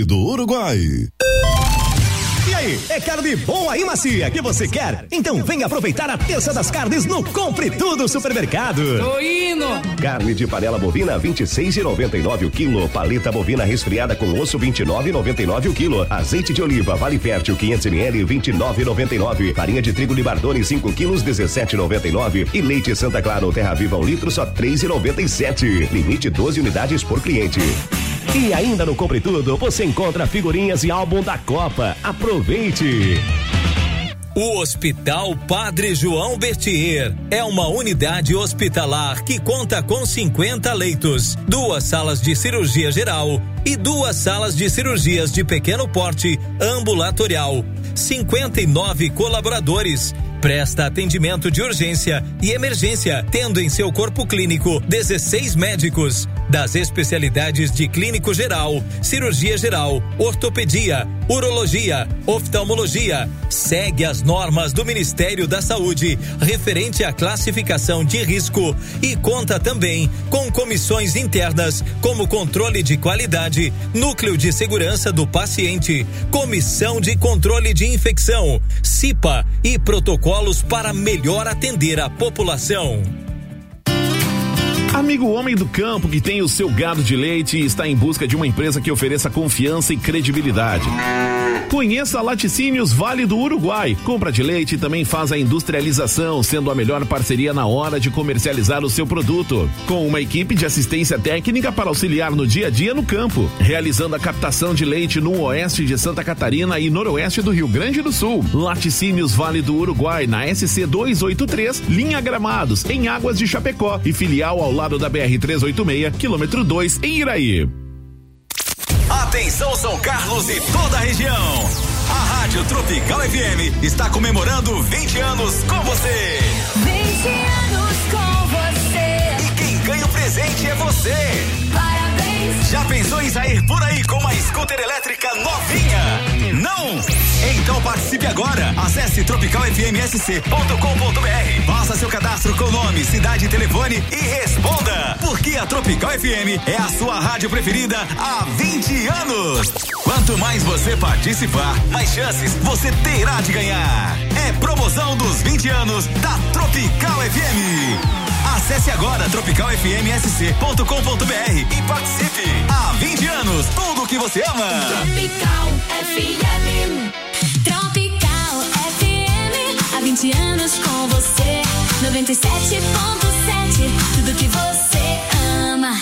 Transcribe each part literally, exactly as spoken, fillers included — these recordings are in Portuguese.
do Uruguai. E aí, é carne boa e macia que você quer? Então venha aproveitar a terça das carnes no Compre Tudo Supermercado. Tô indo! Carne de panela bovina vinte e seis reais e noventa e nove o quilo. Paleta bovina resfriada com osso vinte e nove reais e noventa e nove o quilo. Azeite de oliva Vale Fértil quinhentos mililitros vinte e nove reais e noventa e nove. Farinha de trigo Libardone cinco quilos dezessete reais e noventa e nove. E leite Santa Clara ou Terra Viva um litro só três reais e noventa e sete. Limite doze unidades por cliente. E ainda no Compre Tudo, você encontra figurinhas e álbum da Copa. Aproveite! O Hospital Padre João Bertier é uma unidade hospitalar que conta com cinquenta leitos, duas salas de cirurgia geral e duas salas de cirurgias de pequeno porte ambulatorial. cinquenta e nove colaboradores. Presta atendimento de urgência e emergência, tendo em seu corpo clínico dezesseis médicos, das especialidades de clínico geral, cirurgia geral, ortopedia, urologia, oftalmologia. Segue as normas do Ministério da Saúde referente à classificação de risco e conta também com comissões internas como controle de qualidade, núcleo de segurança do paciente, comissão de controle de infecção, CIPA e protocolo para melhor atender a população. Amigo homem do campo que tem o seu gado de leite e está em busca de uma empresa que ofereça confiança e credibilidade. Conheça a Laticínios Vale do Uruguai. Compra de leite e também faz a industrialização, sendo a melhor parceria na hora de comercializar o seu produto. Com uma equipe de assistência técnica para auxiliar no dia a dia no campo, realizando a captação de leite no oeste de Santa Catarina e noroeste do Rio Grande do Sul. Laticínios Vale do Uruguai, na S C duzentos e oitenta e três, linha Gramados, em Águas de Chapecó e filial ao lado da B R trezentos e oitenta e seis, quilômetro dois, em Iraí. Atenção São Carlos e toda a região. A Rádio Tropical F M está comemorando vinte anos com você. vinte anos com você. E quem ganha o presente é você. Parabéns. Já pensou em sair por aí com uma scooter elétrica novinha? Não? Então participe agora. Acesse tropical f m s c ponto com ponto b r. Faça seu cadastro com nome, cidade e telefone e responda. Porque a Tropical F M é a sua rádio preferida há vinte anos. Quanto mais você participar, mais chances você terá de ganhar. É promoção dos vinte anos da Tropical F M. Acesse agora tropical f m s c ponto com ponto b r e participe. Há vinte anos, tudo que você ama. Tropical F M. Tropical F M. Há vinte anos com você. noventa e sete ponto sete. Tudo que você ama.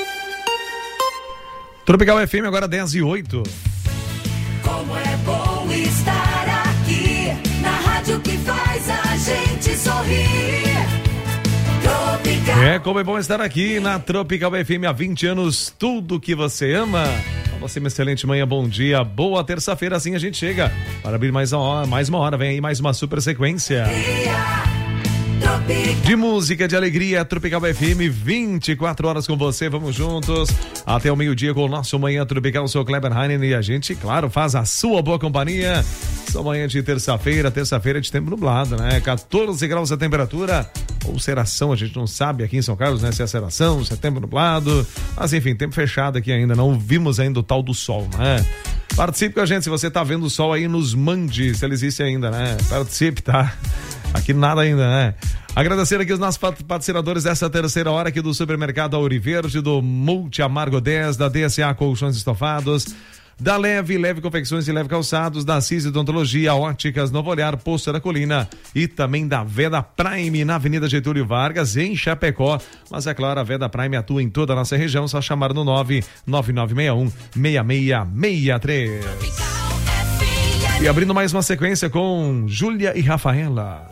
Tropical F M, agora dez e oito. Como é bom estar aqui na rádio que faz a gente sorrir. Tropical. É, como é bom estar aqui na Tropical F M há vinte anos, tudo que você ama. Pra você, uma excelente manhã, bom dia, boa terça-feira, assim a gente chega para abrir mais uma hora, mais uma hora, vem aí mais uma super sequência de música, de alegria. Tropical F M, vinte e quatro horas com você, vamos juntos até o meio-dia com o nosso Manhã Tropical. Sou Kleber Heinen e a gente, claro, faz a sua boa companhia. Sua manhã de terça-feira, terça-feira de tempo nublado, né? quatorze graus a temperatura, ou seração, a gente não sabe aqui em São Carlos, né? Se é seração, se é tempo nublado, mas enfim, tempo fechado aqui ainda, não vimos ainda o tal do sol, né? Participe com a gente, se você tá vendo o sol aí, nos mande, se ele existe ainda, né? Participe, tá? Aqui nada ainda, né? Agradecer aqui os nossos patrocinadores dessa terceira hora aqui do Supermercado Auriverde, do Multi Amargo dez, da D S A Colchões Estofados, da Leve, Leve Confecções e Leve Calçados, da CIS Odontologia, Óticas Novo Olhar, Poço da Colina e também da Veda Prime na Avenida Getúlio Vargas, em Chapecó. Mas é claro, a Veda Prime atua em toda a nossa região, só chamar no nove nove nove seis um, seis seis seis três. E abrindo mais uma sequência com Júlia e Rafaela.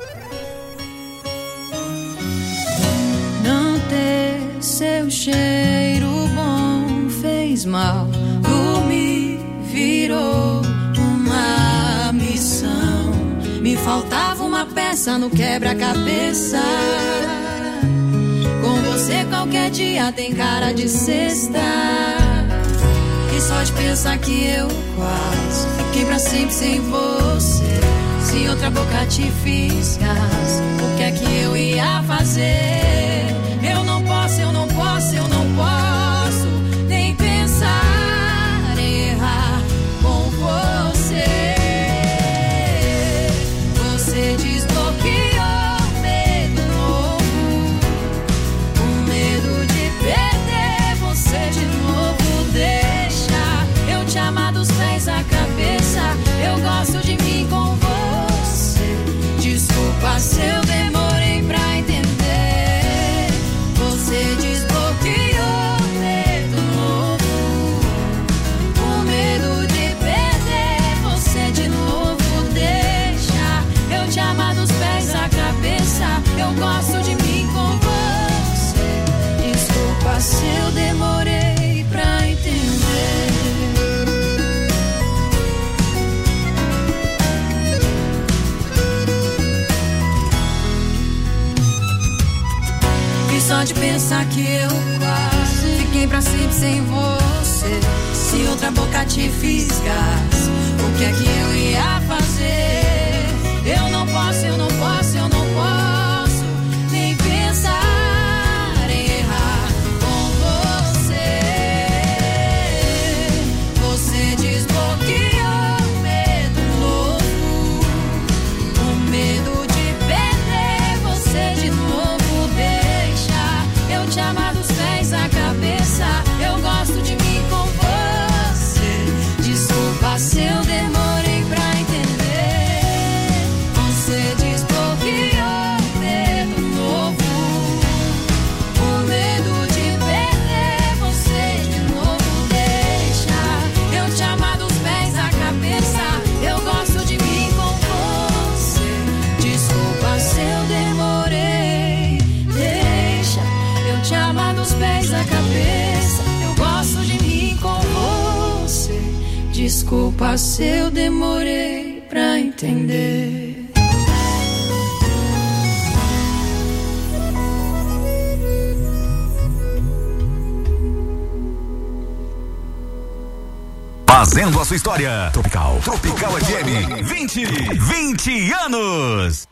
Não ter seu cheiro bom fez mal, dormir virou uma missão. Me faltava uma peça no quebra-cabeça. Com você qualquer dia tem cara de sexta. E só de pensar que eu quase fiquei pra sempre sem você. Se outra boca te fisgas, o que é que eu ia fazer? Eu não posso, eu não posso, eu não posso nem pensar em errar. pensa que eu quase fiquei pra sempre sem você? Se outra boca te fisgasse, o que é que eu ia fazer? Eu não posso, eu não posso, eu não posso nem pensar em errar com você. Você desbloqueou o medo novo, o medo de perder você de novo. Deixa eu te amar dos pés à cabeça. Eu gosto de mim com você. Desculpa se eu demorei pra entender. Você desbloqueou o medo novo, o medo de perder você de novo. Deixa eu te amar dos pés à cabeça. Eu gosto de mim com você. Desculpa se eu demorei. Deixa eu te amar dos pés à cabeça. Eu gosto de mim com você. Desculpa se eu demorei pra entender. Fazendo a sua história. Tropical. Tropical F M. vinte, vinte anos.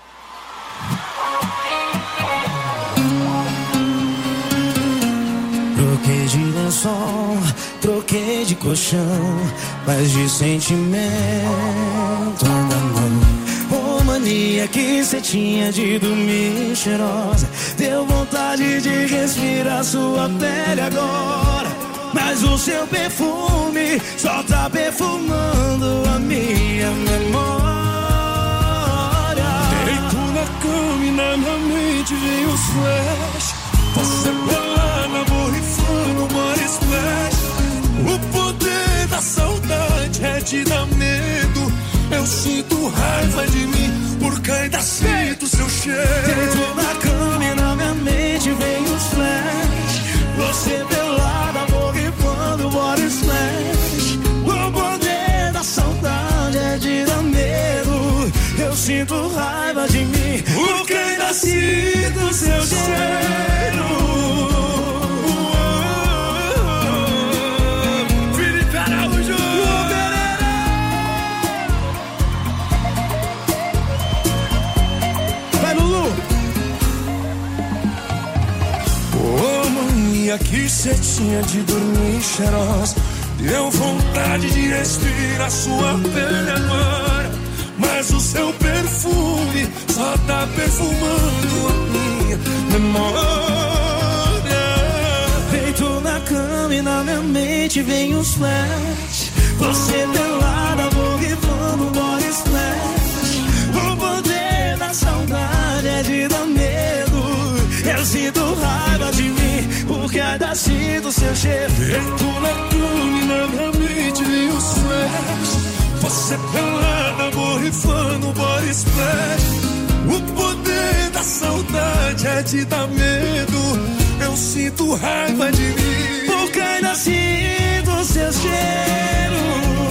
Troquei de lençol, troquei de colchão, mas de sentimento ainda não. Ô mania que cê tinha de dormir cheirosa, deu vontade de respirar sua pele agora. Mas o seu perfume só tá perfumando a minha memória. Deito na cama e na minha mente vem os flash. Você pelada, borrifando, body splash. O poder da saudade é te dar medo. Eu sinto raiva de mim, porque ainda sinto seu cheiro. Deito na cama e na minha mente vem os flash. Você pelada, borrifando, body splash. O poder da saudade é te dar medo. Eu sinto raiva de mim, porque ainda sinto seu cheiro. Felipe Araújo. Vai, Lulu. Ô mania que cê tinha de dormir cheirosa, deu vontade de respirar sua pele agora. Mas o seu perfume só tá perfumando a minha memória. Deito na cama e na minha mente vem os flash. Você pelada, borrifando, body splash. O poder da saudade é de dar medo. Eu sinto raiva de mim, porque ainda sinto seu cheiro. Deito na cama e na minha mente vem os flash. Você pelada, borrifando, body splash. O poder da saudade é te dar medo. Eu sinto raiva de mim, porque ainda sinto seu cheiro.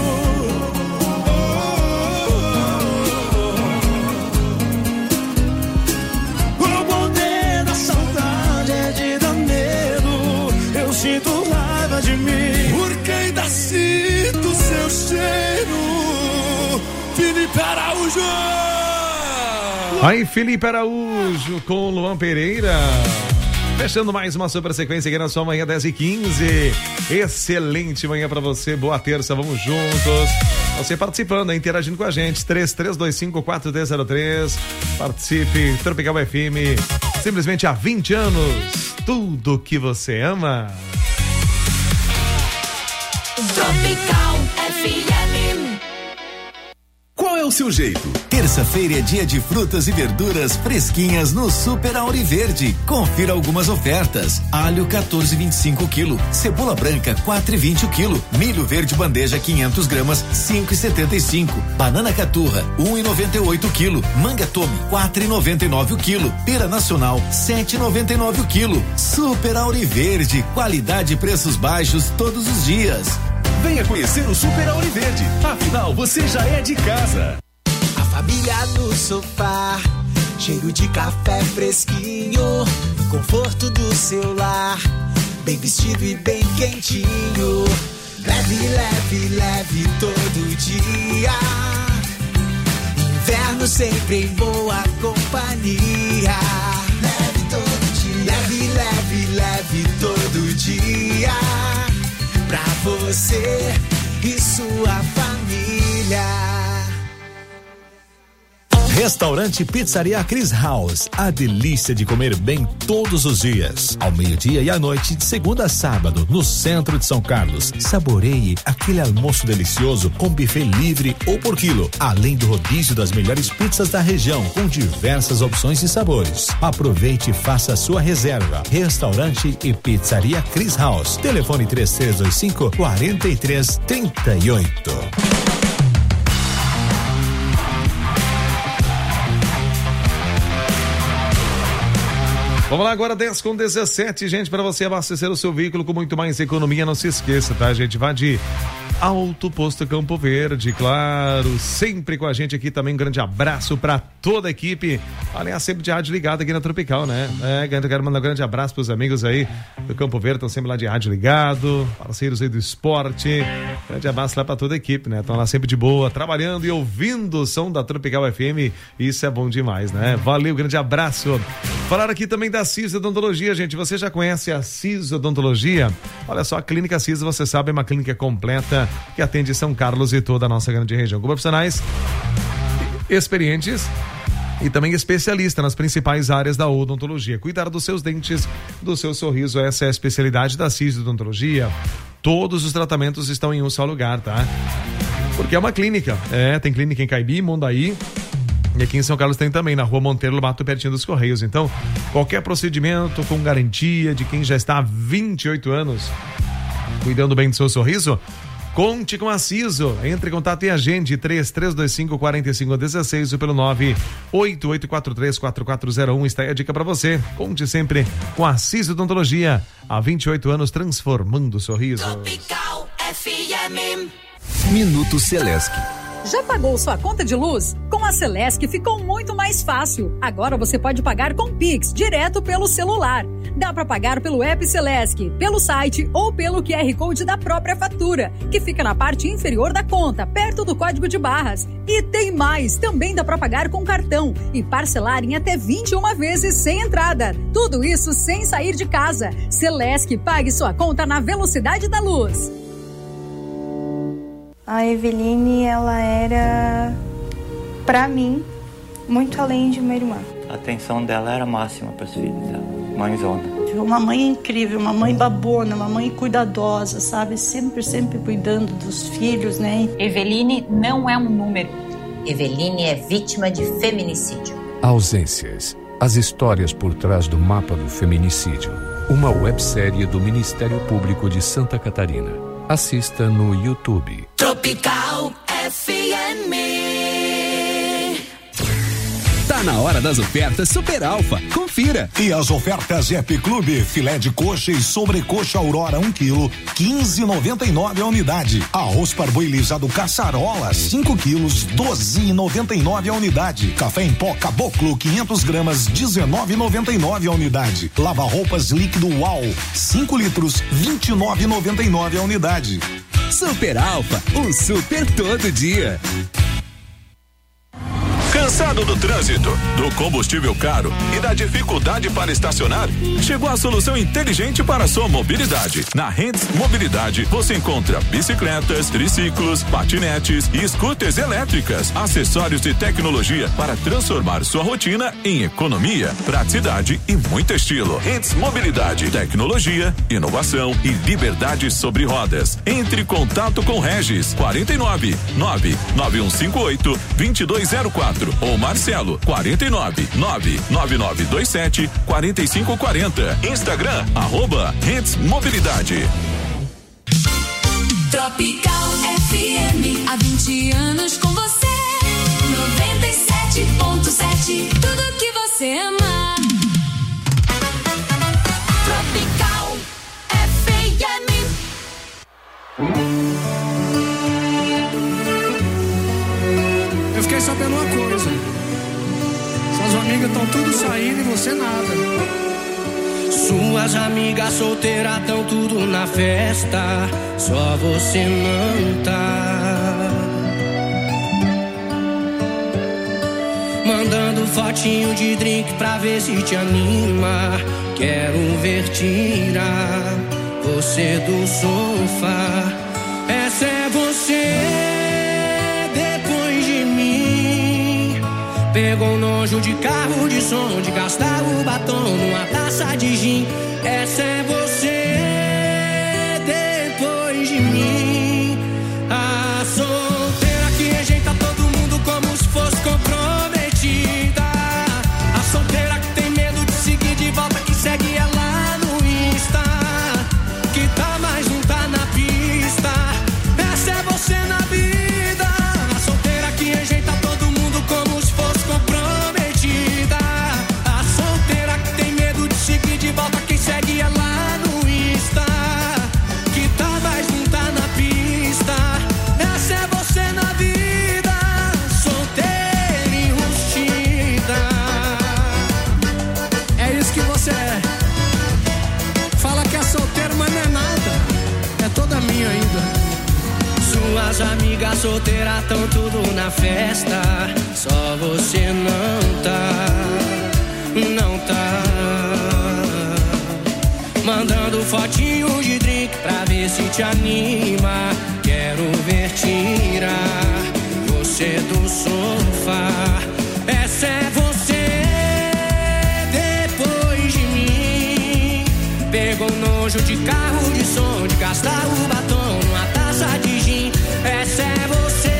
O poder da saudade é te dar medo. Eu sinto raiva de mim, porque ainda sinto seu cheiro. Felipe Araújo. Aí, Felipe Araújo com Luan Pereira. Fechando mais uma super sequência aqui na sua manhã dez e quinze. Excelente manhã pra você, boa terça, vamos juntos. Você participando, interagindo com a gente, três três dois cinco quatro três zero três. Participe, Tropical F M, simplesmente há vinte anos, tudo que você ama. Tropical F M. Qual é o seu jeito? Terça-feira é dia de frutas e verduras fresquinhas no Super Auri Verde. Confira algumas ofertas: alho quatorze e vinte e cinco quilo, cebola branca quatro e vinte o quilo, milho verde bandeja quinhentos gramas cinco e setenta e cinco, banana caturra um e noventa e oito quilo, manga tome quatro e noventa e nove o quilo, pera nacional sete e noventa e nove o quilo. Super Auri Verde, qualidade e preços baixos todos os dias. Venha conhecer o Super Auri Verde, afinal você já é de casa. A família no sofá cheiro de café fresquinho, no conforto do seu lar, bem vestido e bem quentinho. Leve, leve, leve todo dia. Inverno sempre em boa companhia. Leve todo dia. Leve, leve, leve todo dia. Pra você e sua família. Restaurante Pizzaria Chris House, a delícia de comer bem todos os dias, ao meio-dia e à noite, de segunda a sábado, no centro de São Carlos. Saboreie aquele almoço delicioso com buffet livre ou por quilo, além do rodízio das melhores pizzas da região, com diversas opções e sabores. Aproveite e faça a sua reserva. Restaurante e Pizzaria Chris House. Telefone três três dois cinco, quatro três três oito. Vamos lá agora, dez com dezessete, gente, para você abastecer o seu veículo com muito mais economia, não se esqueça, tá, gente? Vá de Auto Posto Campo Verde, claro, sempre com a gente aqui também. Um grande abraço para toda a equipe. Aliás, sempre de rádio ligado aqui na Tropical, né? É, quero mandar um grande abraço pros amigos aí do Campo Verde, estão sempre lá de rádio ligado, parceiros aí do esporte. Grande abraço lá para toda a equipe, né? Estão lá sempre de boa, trabalhando e ouvindo o som da Tropical F M. Isso é bom demais, né? Valeu, grande abraço. Falar aqui também da CIS Odontologia, gente. Você já conhece a CIS Odontologia? Olha só, a Clínica CIS, você sabe, é uma clínica completa que atende São Carlos e toda a nossa grande região, com profissionais experientes e também especialista nas principais áreas da odontologia. Cuidar dos seus dentes, do seu sorriso, essa é a especialidade da CIS Odontologia. Todos os tratamentos estão em um só lugar, tá? Porque é uma clínica, é, tem clínica em Caibi, Mondaí, e aqui em São Carlos tem também, na Rua Monteiro Lobato, pertinho dos Correios. Então, qualquer procedimento com garantia de quem já está há vinte e oito anos cuidando bem do seu sorriso, conte com a Ciso. Entre em contato e agende três três dois cinco, quatro cinco um seis ou pelo nove oito oito quatro três quatro quatro zero um. Está aí a dica para você. Conte sempre com a Ciso Odontologia. Há vinte e oito anos transformando o sorriso. Tropical F M. Minuto Celesc. Já pagou sua conta de luz? Com a Celesc ficou muito mais fácil. Agora você pode pagar com Pix, direto pelo celular. Dá para pagar pelo app Celesc, pelo site ou pelo Q R Code da própria fatura, que fica na parte inferior da conta, perto do código de barras. E tem mais, também dá para pagar com cartão e parcelar em até vinte e uma vezes sem entrada. Tudo isso sem sair de casa. Celesc, pague sua conta na velocidade da luz. A Eveline, ela era, pra mim, muito além de uma irmã. A atenção dela era máxima para os filhos dela, mãezona. Uma mãe incrível, uma mãe babona, uma mãe cuidadosa, sabe? Sempre, sempre cuidando dos filhos, né? Eveline não é um número. Eveline é vítima de feminicídio. Ausências. As histórias por trás do mapa do feminicídio. Uma websérie do Ministério Público de Santa Catarina. Assista no YouTube. Tropical F M. Tá na hora das ofertas Super Alfa. Confira. E as ofertas App Clube, filé de coxa e sobrecoxa Aurora um quilo, quinze e noventa e nove a unidade. Arroz parboilizado Caçarola, cinco quilos, doze e noventa e nove a unidade. Café em pó Caboclo, quinhentas gramas, dezenove e noventa e nove a unidade. Lava roupas líquido Uau, cinco litros, vinte e nove e noventa e nove a unidade. Super Alfa, um super todo dia. Cansado do trânsito, do combustível caro e da dificuldade para estacionar? Chegou a solução inteligente para a sua mobilidade. Na Rendes Mobilidade, você encontra bicicletas, triciclos, patinetes e scooters elétricas, acessórios e tecnologia para transformar sua rotina em economia, praticidade e muito estilo. Rendes Mobilidade, tecnologia, inovação e liberdade sobre rodas. Entre em contato com Regis, quarenta e nove, nove nove um cinco oito, dois dois zero quatro. Ou Marcelo, quarenta e nove, nove nove nove dois sete, quatro cinco quatro zero. Instagram, arroba Rendes Mobilidade. Tropical F M, há vinte anos com você. noventa e sete ponto sete, tudo que você ama. Tropical F M. Eu fiquei sabendo uma coisa. Suas amigas estão tudo saindo e você nada. Suas amigas solteiras estão tudo na festa, só você não tá. Mandando fotinho de drink pra ver se te anima. Quero ver tirar você do sofá. Essa é você depois de mim. Pegou nojo de carro de som, de gastar o batom numa taça de gin. Essa é você depois de mim. A solteira que rejeita todo mundo como se fosse comprometida. A solteira que tem medo de seguir de volta, que segue ela no Insta, que tá mas não tá na pista. Essa é você na vida. A solteira que rejeita todo mundo como se fosse comprometida. A solteira que tem medo de seguir de volta, quem segue ela no Insta, que tá mas não tá na pista. Essa é você na vida. Solteira enrustida. É isso que você é. Fala que é solteiro, mas não é nada. É toda minha ainda. Suas amigas solteiras tão tudo na festa, só você não tá, não tá. Mandando fotinho de drink pra ver se te anima. Quero ver tirar você do sofá. Essa é você depois de mim. Pegou nojo de carro de som, de gastar o batom numa taça de gin. Essa é você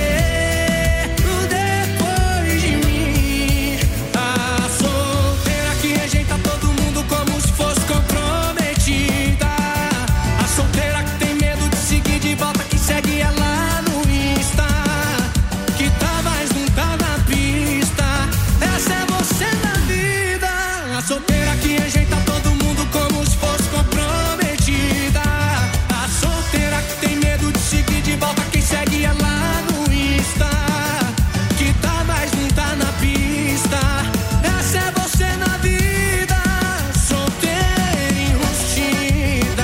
depois de mim. A solteira que rejeita todo mundo como se fosse comprometida. A solteira que tem medo de seguir de volta, que segue ela no Insta, que tá mas não tá na pista. Essa é você na vida. A solteira que rejeita todo mundo como se fosse comprometida. A solteira que tem medo de seguir de volta, quem segue ela no Insta, que tá mas não tá na pista. Essa é você na vida. Solteira enrustida.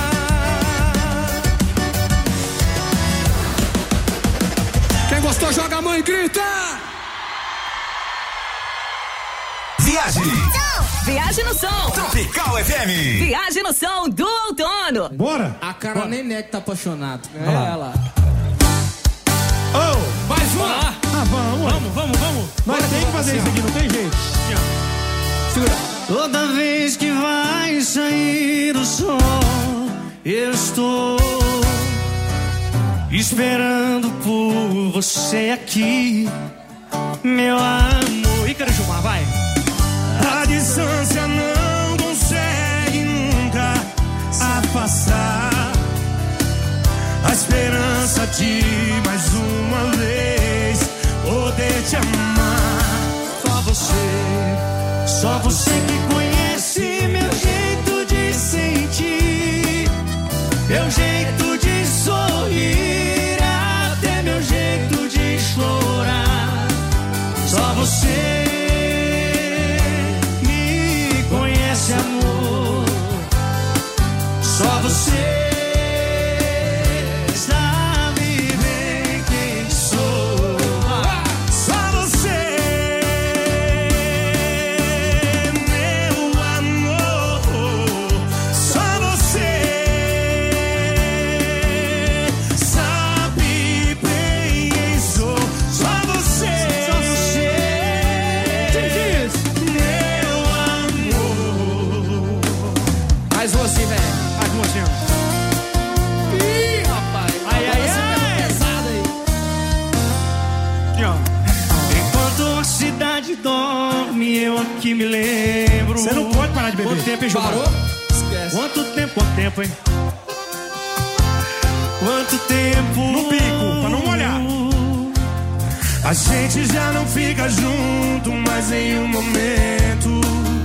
Quem gostou, joga a mão e grita. Viagem. Viagem no som. Tropical F M. Viagem no som do outono. Bora. A cara nem Neto tá apaixonado. É Ah lá. ela. Oh, mais uma. Ah, vamos, vamos, vamos, vamos. Nós tem que fazer isso aqui, não tem jeito. Segura. Toda vez que vai sair o sol, eu estou esperando por você aqui, meu amor. Ícaro Gilmar, vai. A distância não consegue nunca afastar a esperança de mais uma vez poder te amar. Só você, só você que conhece meu jeito de sentir, meu jeito de sorrir, até meu jeito de chorar. Só você me conhece, amor. Só você sabe bem quem sou. Só você, meu amor. Só você sabe bem quem sou. Só você, só você, meu amor. Mais você, velho. Mais você. Ih, rapaz. Ai, ai, Agora você ai. pegou pesado aí. Aqui, ó. Enquanto a cidade dorme, eu aqui me lembro. Você não pode parar de beber. Quanto tempo, hein, Gilmar? Parou? Esquece. Quanto tempo, quanto tempo, hein? Quanto tempo? No pico, pra não molhar. A gente já não fica junto mais em um momento.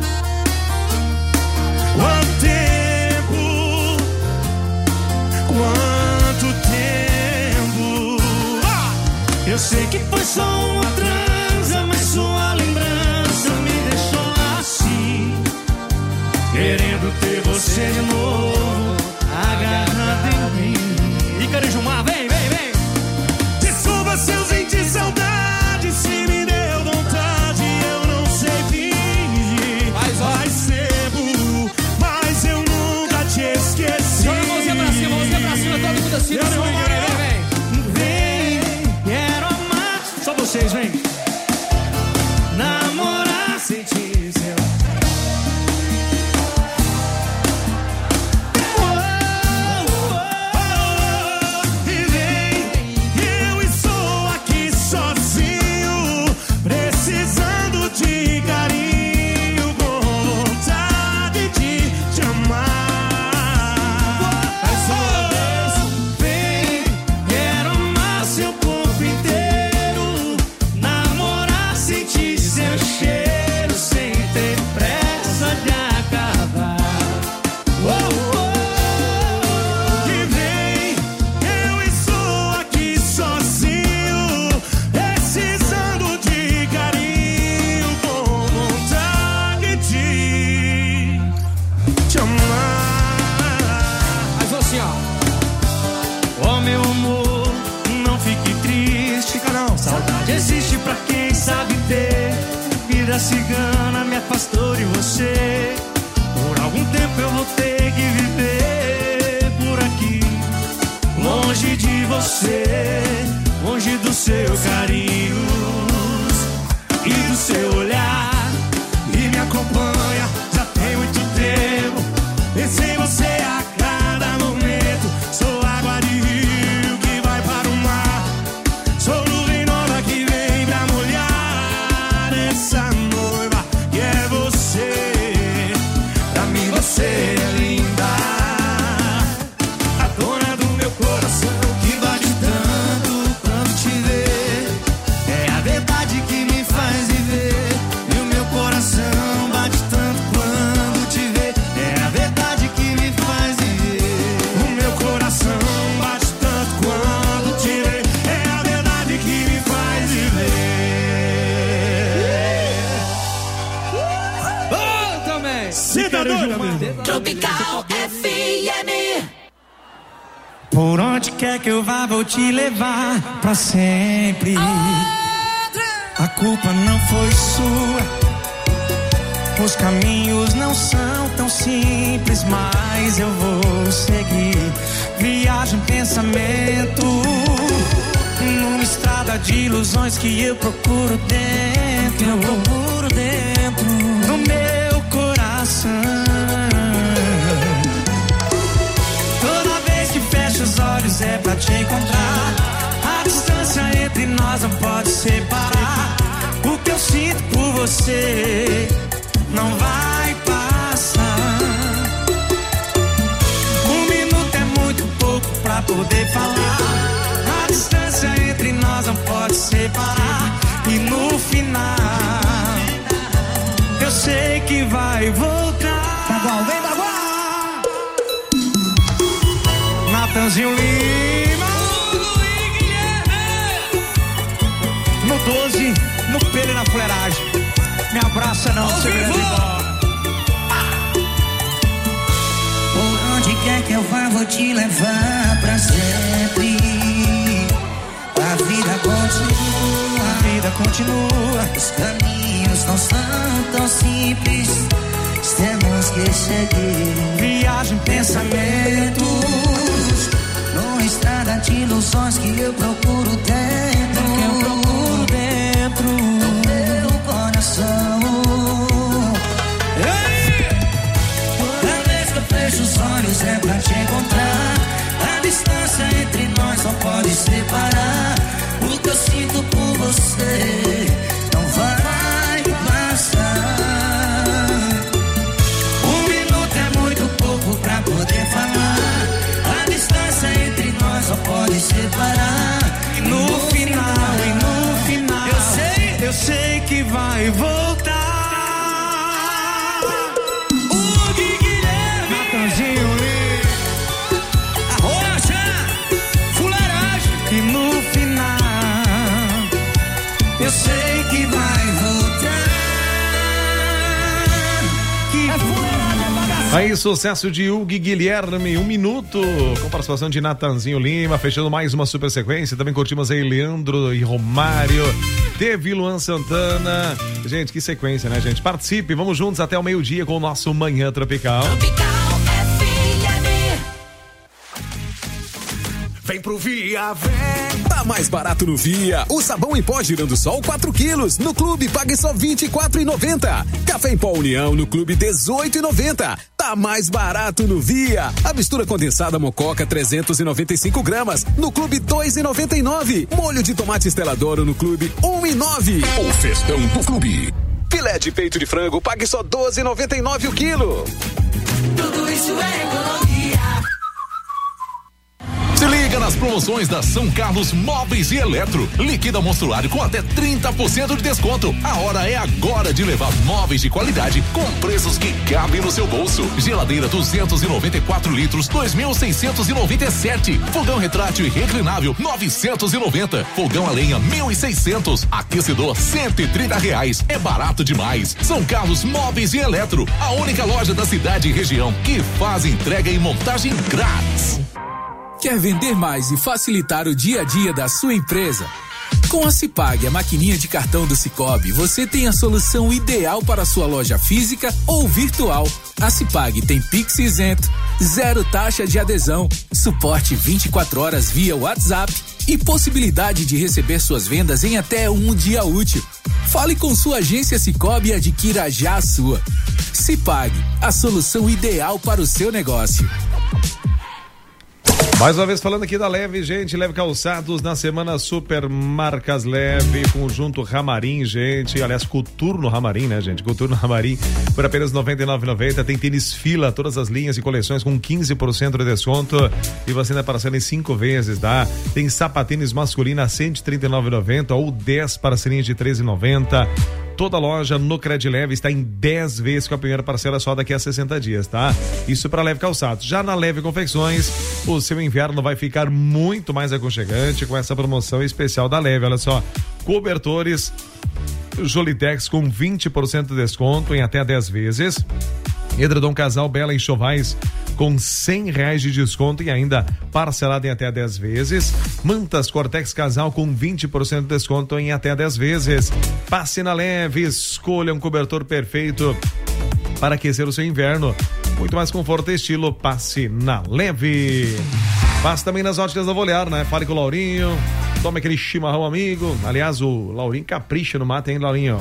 Quanto tempo? Quanto tempo? Eu sei que foi só uma transa, mas sua lembrança me quero ter você de novo, agarrado em mim. E Carijumar, vem, vem, vem. Desculpa se eu senti saudade, se me deu vontade, eu não sei fingir. Vai ser burro, mas eu nunca te esqueci. Joga a mãozinha pra cima, mãozinha pra cima, todo mundo assim, no swing, vem, vem. Vem, quero amar. Só vocês, vem. Namorar, sentir seu. Existe pra quem sabe ter. Vida cigana me afastou de você. Por algum tempo eu vou ter que viver por aqui, longe de você, longe do seu carinho e do seu olhar. E me acompanha já tem muito tempo. Pensei em você a cada momento. Sou água de rio que vai para o mar. Sou nuvem nova que vem pra molhar essa noiva que é você. Pra mim você é linda, a dona do meu coração que bate tanto quando te vê. É a verdade que me faz viver. E o meu coração bate tanto quando te vê. É a verdade que me faz viver. O meu coração bate tanto quando te vê. É a verdade que me faz viver. Oh, também. Cê tá doido, meu? Tropical F M. Por onde quer que eu vá, vou te levar pra sempre. A culpa não foi sua. Os caminhos não são tão simples, mas eu vou seguir. Viagem, pensamento, numa estrada de ilusões que eu procuro dentro. Eu procuro dentro do meu coração. Toda vez que fecho os olhos é pra te encontrar. A distância entre nós não pode separar. O que eu sinto por você não vai passar. Um minuto é muito pouco pra poder falar. A distância entre nós não pode separar. E no final eu sei que vai voltar. Tá bom, vem da boa. Natanzinho Lima, no doze, no pelo e na fuleiragem. Me abraça não, segura de bola. Por onde quer que eu vá, vou te levar pra sempre. A vida continua, a vida continua. Os caminhos não são tão simples, temos que seguir. Viagem, pensamentos, numa estrada de ilusões que eu procuro dentro. Que eu procuro dentro do meu coração. Ei! Toda vez que eu fecho os olhos é pra te encontrar. A distância entre nós não pode separar. O que eu sinto por você não vai passar. Um minuto é muito pouco pra poder falar. A distância entre nós não pode separar. E no final, e no final eu sei, eu sei que vai voltar. O Guilherme, Natanzinho Lima, Rocha, fuleiragem. E no final eu sei que vai voltar. Que é fuleiragem, bagaceira. Aí, sucesso de Hugo e Guilherme, um minuto, com participação de Natanzinho Lima, fechando mais uma super sequência. Também curtimos aí Leandro e Romário, teve Luan Santana. Gente, que sequência, né, gente? Participe, vamos juntos até o meio-dia com o nosso Manhã Tropical. Tropical F M. Vem pro Via, vem. Tá mais barato no Via. O sabão em pó Girando Sol quatro quilos. No Clube pague só vinte e quatro reais e noventa centavos. Café em pó União no Clube dezoito reais e noventa centavos. Tá mais barato no Via. A mistura condensada Mococa trezentos e noventa e cinco gramas. No Clube dois reais e noventa e nove centavos. Molho de tomate Stella D'Oro no Clube um real e nove centavos. O festão do Clube. Filé de peito de frango pague só doze reais e noventa e nove centavos o quilo. Tudo isso é economia. Se liga nas promoções da São Carlos Móveis e Eletro. Liquida monstruário com até trinta por cento de desconto. A hora é agora de levar móveis de qualidade com preços que cabem no seu bolso. Geladeira duzentos e noventa e quatro litros, dois mil seiscentos e noventa e sete. Fogão retrátil e reclinável, novecentos e noventa. Fogão a lenha, mil e seiscentos. Aquecedor, cento e trinta reais. É barato demais. São Carlos Móveis e Eletro, a única loja da cidade e região que faz entrega e montagem grátis. Quer vender mais e facilitar o dia a dia da sua empresa? Com a Cipag, a maquininha de cartão do Cicobi, você tem a solução ideal para a sua loja física ou virtual. A Cipag tem Pix isento, zero taxa de adesão, suporte vinte e quatro horas via WhatsApp e possibilidade de receber suas vendas em até um dia útil. Fale com sua agência Cicobi e adquira já a sua. Cipag, a solução ideal para o seu negócio. Mais uma vez falando aqui da Leve, gente, Leve Calçados na semana Super Marcas Leve, conjunto Ramarim, gente, aliás, Coturno Ramarim, né, gente, Coturno Ramarim, por apenas noventa e nove reais e noventa centavos, tem tênis Fila, todas as linhas e coleções com quinze por cento de desconto e você ainda parcela em cinco vezes, tá? Tem sapatênis masculina cento e trinta e nove reais e noventa centavos ou dez parcelinhas de treze reais e noventa centavos. Toda loja no Cred Leve está em dez vezes com a primeira parcela só daqui a sessenta dias, tá? Isso para Leve Calçados. Já na Leve Confecções, o seu inverno vai ficar muito mais aconchegante com essa promoção especial da Leve. Olha só, cobertores Jolitex com vinte por cento de desconto em até dez vezes. Edredom Casal Bela Enxovais com cem reais de desconto e ainda parcelado em até dez vezes. Mantas Cortex Casal com vinte por cento de desconto em até dez vezes. Passe na Leve, escolha um cobertor perfeito para aquecer o seu inverno. Muito mais conforto e estilo, passe na Leve. Passe também nas óticas Novo Olhar, né? Fale com o Laurinho, tome aquele chimarrão amigo. Aliás, o Laurinho capricha no mate, hein, Laurinho?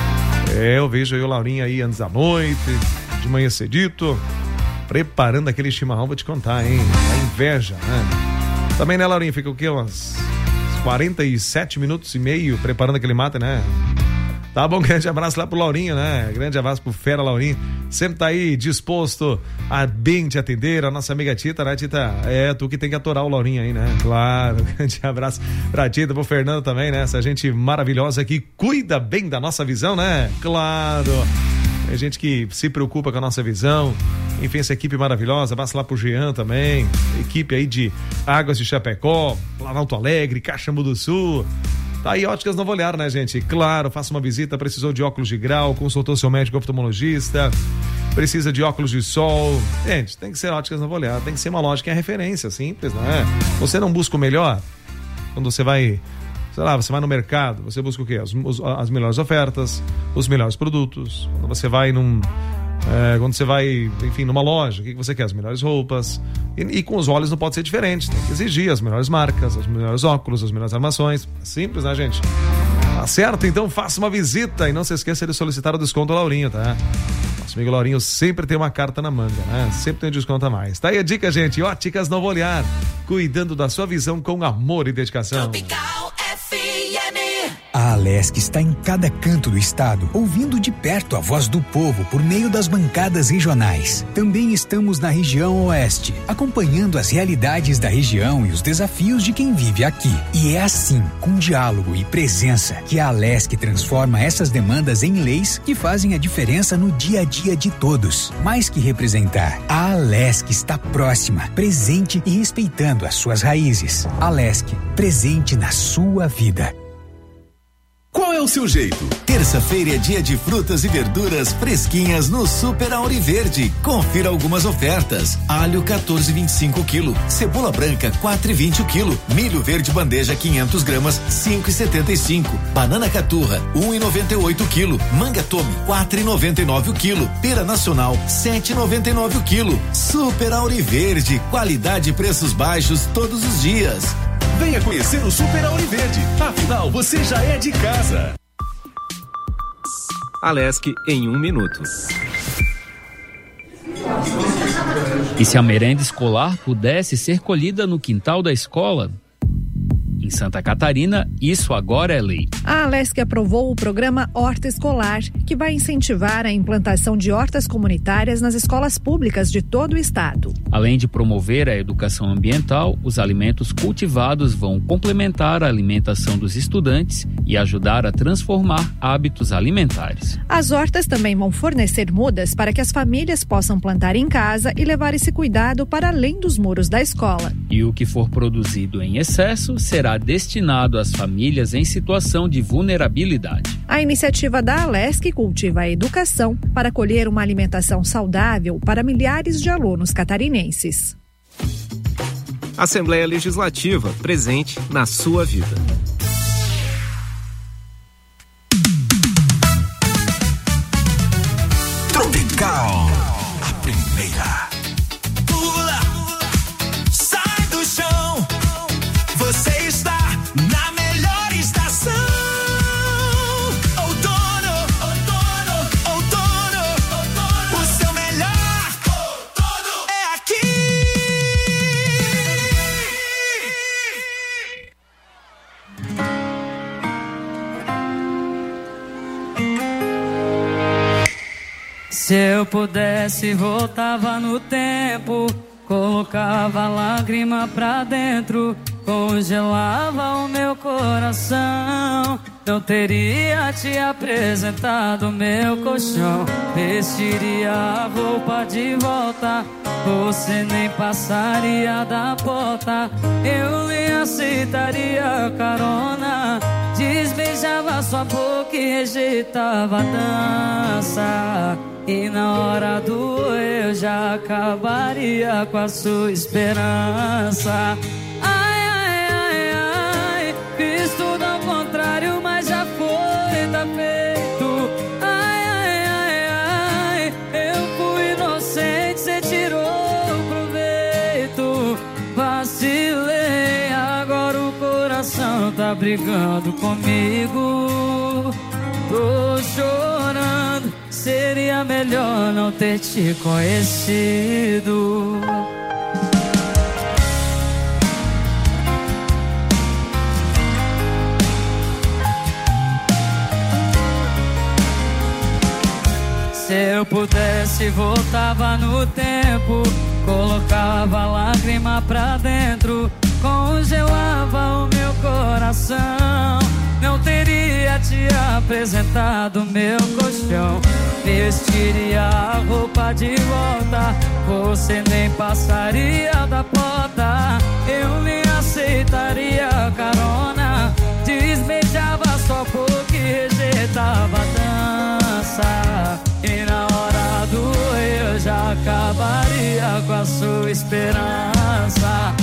É, eu vejo aí o Laurinho aí antes da noite, de manhã cedito, preparando aquele chimarrão, vou te contar, hein? A inveja, né? Também, né, Laurinho? Fica o quê? Umas quarenta e sete minutos e meio preparando aquele mate, né? Tá bom, grande abraço lá pro Laurinho, né? Grande abraço pro Fera Laurinho. Sempre tá aí disposto a bem te atender. A nossa amiga Tita, né, Tita? É, tu que tem que atorar o Laurinho aí, né? Claro. Grande abraço pra Tita, pro Fernando também, né? Essa gente maravilhosa que cuida bem da nossa visão, né? Claro. Tem gente que se preocupa com a nossa visão. Enfim, essa equipe maravilhosa. Passa lá pro Jean também. Equipe aí de Águas de Chapecó, Planalto Alegre, Caxambu do Sul. Tá aí, Óticas Novo Olhar, né, gente? Claro, faça uma visita, precisou de óculos de grau, consultou seu médico oftalmologista, precisa de óculos de sol. Gente, tem que ser Óticas Novo Olhar, tem que ser uma loja que é referência, simples, né? Você não busca o melhor? Quando você vai, sei lá, você vai no mercado, você busca o quê? As, as melhores ofertas, os melhores produtos. Quando você vai num... É, quando você vai, enfim, numa loja, o que você quer? As melhores roupas. E, e com os olhos não pode ser diferente. Tem que exigir as melhores marcas, os melhores óculos, as melhores armações. É simples, né, gente? Tá certo? Então faça uma visita e não se esqueça de solicitar o desconto do Laurinho, tá? Nosso amigo Laurinho sempre tem uma carta na manga, né? Sempre tem um desconto a mais. Tá aí a dica, gente. Óticas Novo Olhar. Cuidando da sua visão com amor e dedicação. Tropical F M. A Alesc está em cada canto do estado, ouvindo de perto a voz do povo por meio das bancadas regionais. Também estamos na região oeste, acompanhando as realidades da região e os desafios de quem vive aqui. E é assim, com diálogo e presença, que a Alesc transforma essas demandas em leis que fazem a diferença no dia a dia de todos. Mais que representar, a Alesc está próxima, presente e respeitando as suas raízes. Alesc, presente na sua vida. Qual é o ao seu jeito. Terça-feira é dia de frutas e verduras fresquinhas no Super Auri Verde. Confira algumas ofertas. Alho quatorze e vinte e cinco quilo, cebola branca quatro e vinte o quilo, milho verde bandeja quinhentos gramas cinco e setenta e cinco, banana caturra um e noventa e oito quilo, manga tome quatro e noventa e nove o quilo, pera nacional sete e noventa e nove o quilo. Super Auri Verde, qualidade e preços baixos todos os dias. Venha conhecer o Super Auri Verde. Afinal, você já é de casa. Alesc em um minuto. E se a merenda escolar pudesse ser colhida no quintal da escola? Em Santa Catarina, isso agora é lei. A Alesc aprovou o programa Horta Escolar, que vai incentivar a implantação de hortas comunitárias nas escolas públicas de todo o estado. Além de promover a educação ambiental, os alimentos cultivados vão complementar a alimentação dos estudantes e ajudar a transformar hábitos alimentares. As hortas também vão fornecer mudas para que as famílias possam plantar em casa e levar esse cuidado para além dos muros da escola. E o que for produzido em excesso será destinado às famílias em situação de vulnerabilidade. A iniciativa da Alesc cultiva a educação para colher uma alimentação saudável para milhares de alunos catarinenses. Assembleia Legislativa, presente na sua vida. Tropical, a primeira. Pula, sai do chão. Você está na melhor estação. Outono, outono, outono, outono. O seu melhor outono é aqui. Se eu pudesse, voltava no tempo, colocava lágrima pra dentro, congelava o meu coração. Não teria te apresentado meu colchão, vestiria a roupa de volta, você nem passaria da porta. Eu nem aceitaria carona, desbeijava sua boca e rejeitava a dança. E na hora do eu já acabaria com a sua esperança. Ai, ai, ai, ai, fiz tudo ao contrário, mas já foi, tá feito. Ai, ai, ai, ai, eu fui inocente, cê tirou proveito. Vacilei, agora o coração tá brigando comigo. Tô chorando, seria melhor não ter te conhecido. Se eu pudesse, voltava no tempo, colocava lágrima pra dentro, congelava o meu coração. Não teria te apresentado meu colchão, vestiria a roupa de volta, você nem passaria da porta. Eu nem aceitaria carona, desbeijava sua boca e rejeitava a dança. E na hora do eu já acabaria com a sua esperança.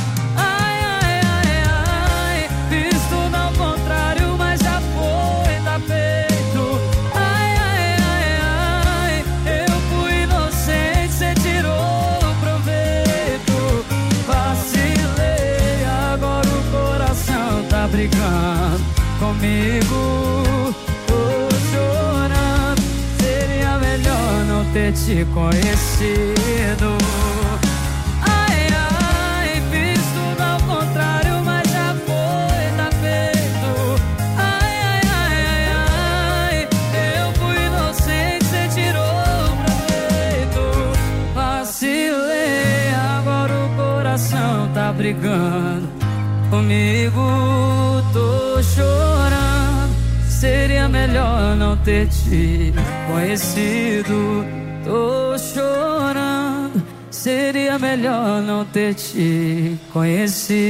Brigando comigo, tô chorando, seria melhor não ter te conhecido. Ai, ai, fiz tudo ao contrário, mas já foi, tá feito. Ai, ai, ai, ai, ai, eu fui inocente, cê tirou proveito. Vacilei, agora o coração tá brigando comigo. Tô chorando, seria melhor não ter te conhecido. Tô chorando, seria melhor não ter te conhecido.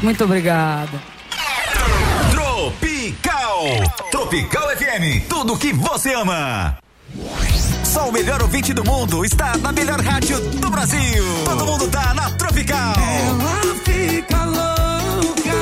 Muito obrigada. Tropical. Tropical F M. Tudo que você ama. Só o melhor ouvinte do mundo está na melhor rádio do Brasil. Todo mundo tá na Tropical. Ela fica louca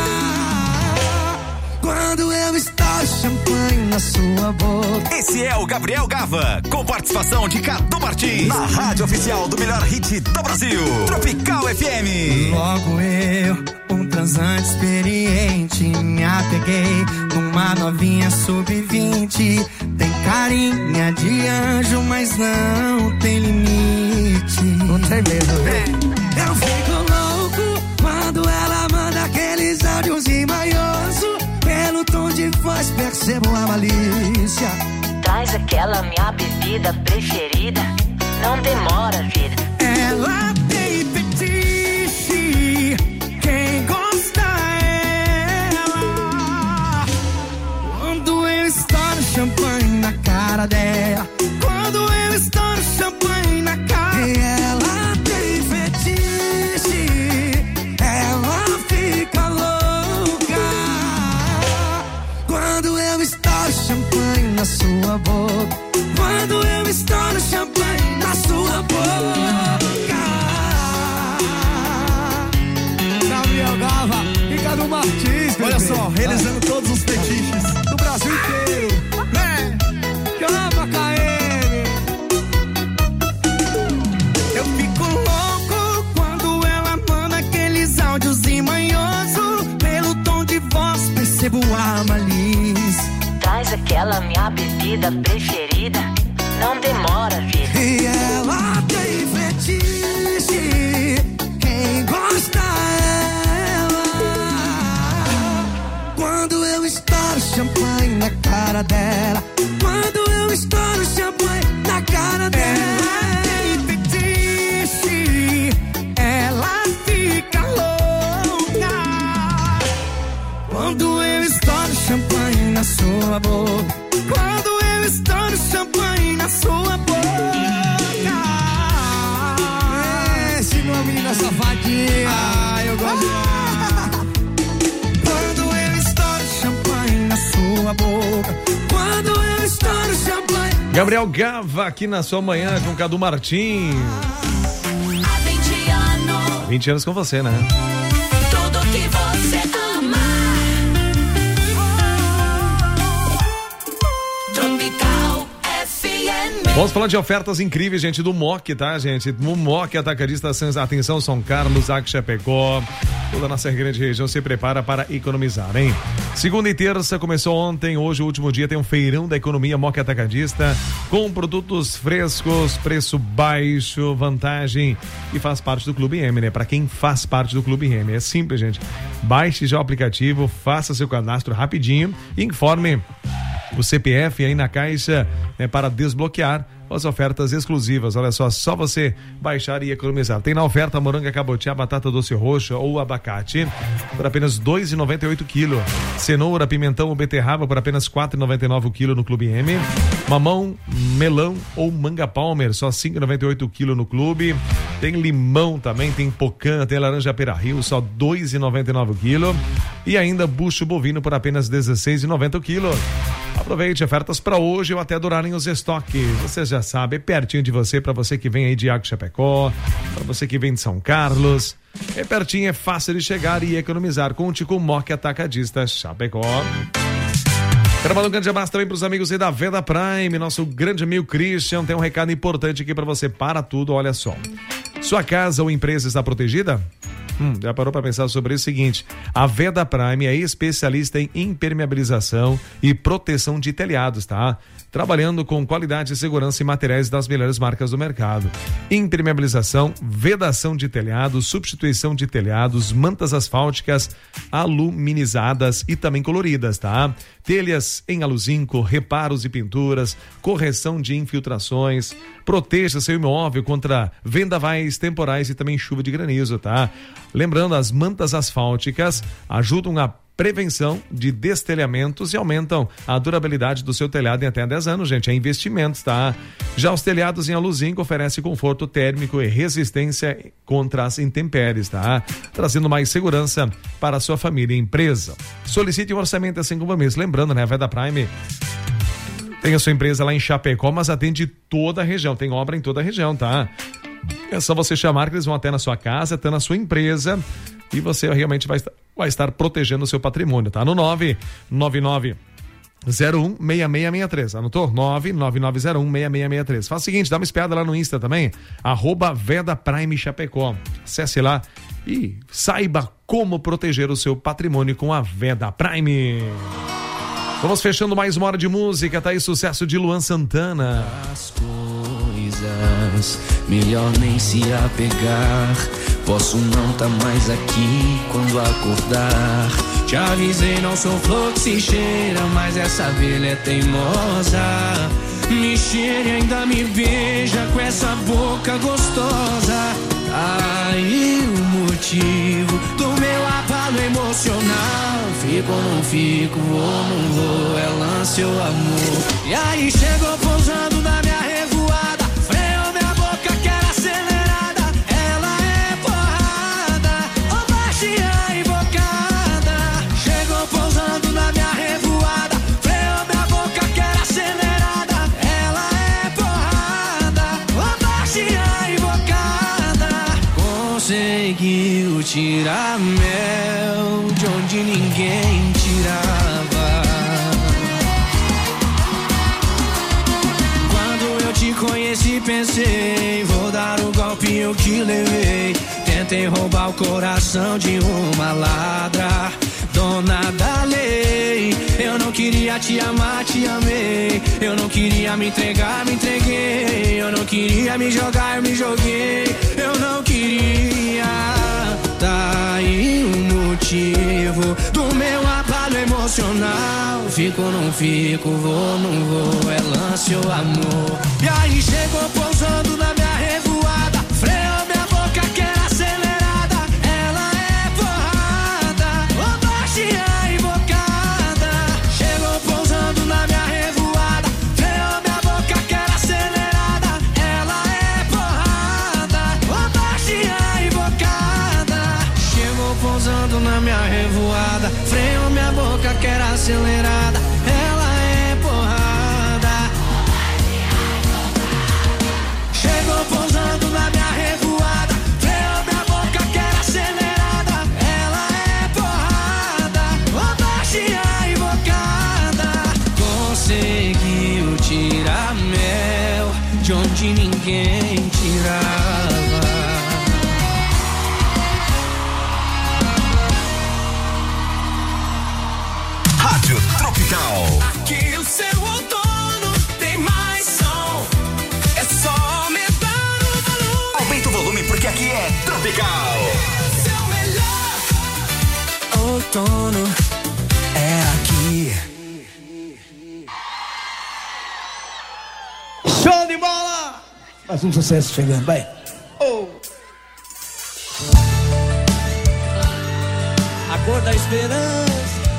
quando eu estou champanhe na sua boca. Esse é o Gabriel Gava, com participação de Cadu Martins, na rádio oficial do melhor hit do Brasil, Tropical F M. Logo eu, um transante experiente, me apeguei numa novinha sub vinte. Tem carinha de anjo, mas não tem limite. Não tem mesmo, é. Eu fico louco quando ela manda aqueles áudios rimaiosos. Pelo tom de voz percebo a malícia. Traz aquela minha bebida preferida. Não demora, vida. Ela tem fetiche, quem gosta é ela. Quando eu estouro champanhe na cara dela. Quando eu estouro champanhe na cara dela. Ela tem fetiche, ela fica louca quando eu estouro champanhe na sua boca. Quando eu estouro champanhe na sua boca. Gabriel Gava e Cadu Martins. Olha só, realizando ah. todos os fetiches do Brasil inteiro. É, chama K M. Eu fico louco quando ela manda aqueles áudios manhosos. Pelo tom de voz percebo a malícia. Traz aquela minha bebida preferida. Não demora, vida. E ela tem fetiche, quem gosta é ela. Quando eu estouro champanhe na cara dela. Quando eu estouro champanhe na cara dela. Ela tem fetiche, ela fica louca quando eu estouro champanhe na sua boca. Quando eu estouro champanhe na sua boca. Esse nome da safadinha. Ah, eu gosto. Ah, quando eu estouro champanhe na sua boca. Quando eu estouro champanhe. Gabriel Gava aqui na sua manhã com Cadu Martins. Há vinte anos. vinte anos com você, né? Tudo que você ama. Tropical F M. Vamos falar de ofertas incríveis, gente, do M O C, tá, gente? O M O C Atacadista, atenção, São Carlos, Acre, Chapecó, toda a nossa grande região se prepara para economizar, hein? Segunda e terça começou ontem, hoje o último dia tem um feirão da economia M O C Atacadista com produtos frescos, preço baixo, vantagem e faz parte do Clube M, né? Para quem faz parte do Clube M, é simples, gente. Baixe já o aplicativo, faça seu cadastro rapidinho e informe o C P F aí na caixa, né, para desbloquear as ofertas exclusivas. Olha só, só você baixar e economizar. Tem na oferta moranga cabotiá, batata doce roxa ou abacate por apenas dois reais e noventa e oito quilo. Cenoura, pimentão ou beterraba por apenas quatro reais e noventa e nove o quilo no Clube M. Mamão, melão ou manga palmer, só cinco reais e noventa e oito o quilo no Clube. Tem limão também, tem pocã, tem laranja pera-rio, só dois reais e noventa e nove o quilo. E ainda bucho bovino por apenas dezesseis reais e noventa o quilo. Aproveite ofertas para hoje ou até durarem os estoques. Você já sabe, é pertinho de você, para você que vem aí de Acre, Chapecó, para você que vem de São Carlos. É pertinho, é fácil de chegar e economizar. Conte com o M O C Atacadista Chapecó. Quero mandar um grande abraço também para os amigos aí da Veda Prime. Nosso grande amigo Christian tem um recado importante aqui para você. Para tudo, olha só. Sua casa ou empresa está protegida? Hum, já parou para pensar sobre o seguinte: a Veda Prime é especialista em impermeabilização e proteção de telhados, tá? Trabalhando com qualidade, segurança e materiais das melhores marcas do mercado. Impermeabilização, vedação de telhados, substituição de telhados, mantas asfálticas aluminizadas e também coloridas, tá? Telhas em aluzinco, reparos e pinturas, correção de infiltrações. Proteja seu imóvel contra vendavais, temporais e também chuva de granizo, tá? Lembrando, as mantas asfálticas ajudam a prevenção de destelhamentos e aumentam a durabilidade do seu telhado em até dez anos, gente. É investimentos, tá? Já os telhados em aluzinco oferece conforto térmico e resistência contra as intempéries, tá? Trazendo mais segurança para a sua família e empresa. Solicite um orçamento assim como mês. Lembrando, né? A Veda Prime tem a sua empresa lá em Chapecó, mas atende toda a região. Tem obra em toda a região, tá? É só você chamar que eles vão até na sua casa, até na sua empresa e você realmente vai estar, vai estar protegendo o seu patrimônio, tá? No nove nove nove zero um seis seis seis três. Anotou? nove nove nove zero um seis seis seis três. Faz o seguinte, dá uma espiada lá no Insta também, arroba Veda Prime Chapecó. Acesse lá e saiba como proteger o seu patrimônio com a Veda Prime. Vamos fechando mais uma hora de música, tá aí sucesso de Luan Santana. As coisas, melhor nem se apegar. Posso não tá mais aqui quando acordar. Te avisei, não sou flor que se cheira, mas essa abelha é teimosa. Me cheira e ainda me beija com essa boca gostosa. Aí o motivo do meu abalo emocional. Fico ou não fico, vou ou não vou, é lance ou amor. E aí chegou pousando na minha revoada, freou minha boca que era acelerada. Ela é porrada, ou baixinha invocada. Chegou pousando na minha revoada, freou minha boca que era acelerada. Ela é porrada, ou baixinha invocada. Conseguiu tirar mel de onde ninguém tirava. Quando eu te conheci pensei, vou dar o golpe eu que levei. Tentei roubar o coração de uma ladra, dona da lei. Eu não queria te amar, te amei. Eu não queria me entregar, me entreguei. Eu não queria me jogar, me joguei. Eu não queria. Tá aí o motivo do meu abalo emocional. Fico ou não fico, vou ou não vou, é lance ou amor. E aí chegou pousando na minha revoada, freou minha boca que era acelerada. Ela é porrada, ou baixinha invocada. Chegou pousando na minha revoada, freou minha boca que era acelerada. Ela é porrada, ou baixinha invocada. Chegou pousando na minha revoada, freou minha boca que era acelerada. Ela é porrada. Chegou pousando na minha revoada, freou minha boca que era acelerada. Ela é porrada, ou baixinha invocada. Conseguiu tirar mel de onde ninguém tirava. Rádio Tropical. Aqui o seu outono tem mais som. É só aumentar o volume. Aumenta o volume porque aqui é Tropical. Seu melhor outono é aqui. Show de bola! Mais um sucesso chegando, vai. Oh. A cor da esperança.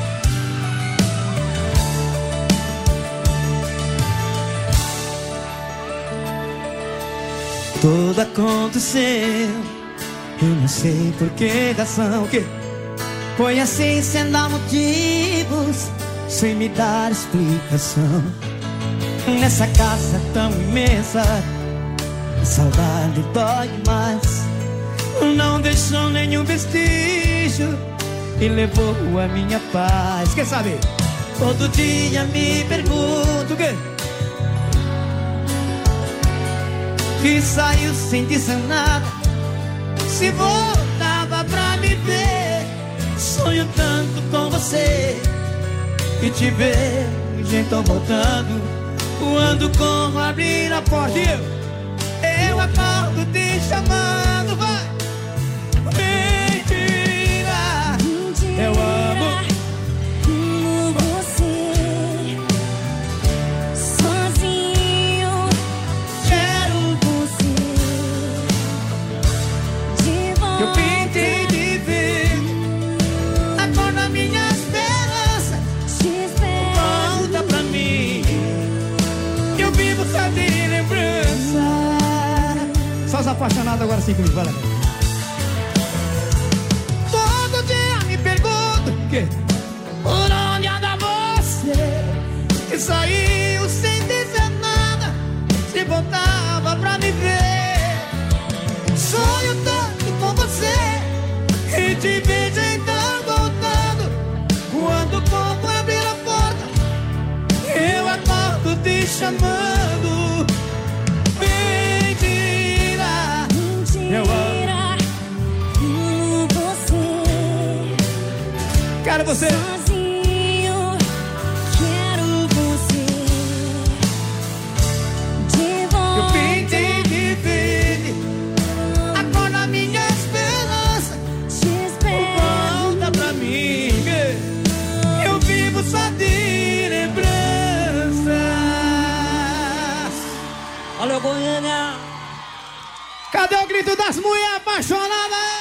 Tudo aconteceu, eu não sei por que razão que foi assim sem dar motivos, sem me dar explicação. Nessa casa tão imensa, a saudade dói demais. Não deixou nenhum vestígio e levou a minha paz. Quer saber? Todo dia me pergunto o quê? Que saiu sem dizer nada, se voltava pra me ver. Sonho tanto com você, que te ver, gente, tô voltando. Quando como abrir a porta e eu, eu acordo te chamando, vai. Mentira, eu amo você. Sozinho, quero você. De volta. Eu pintei de ver a cor das minhas apaixonado agora sim comigo, vai lá. Todo dia me pergunto o quê? Por onde anda você? Que saiu sem dizer nada, se voltava pra me ver. Sonho tanto com você e te vejo então voltando. Quando como abrir a porta, eu acordo te chamando. Mentira, mentira, eu amo você. Quero você. Sozinho, quero você. De volta. Eu pintei de verde a cor da minha esperança. Te espero. Volta pra mim. Eu vivo só de lembrança. Valeu, Goiânia. Cadê o grito das mulheres apaixonadas?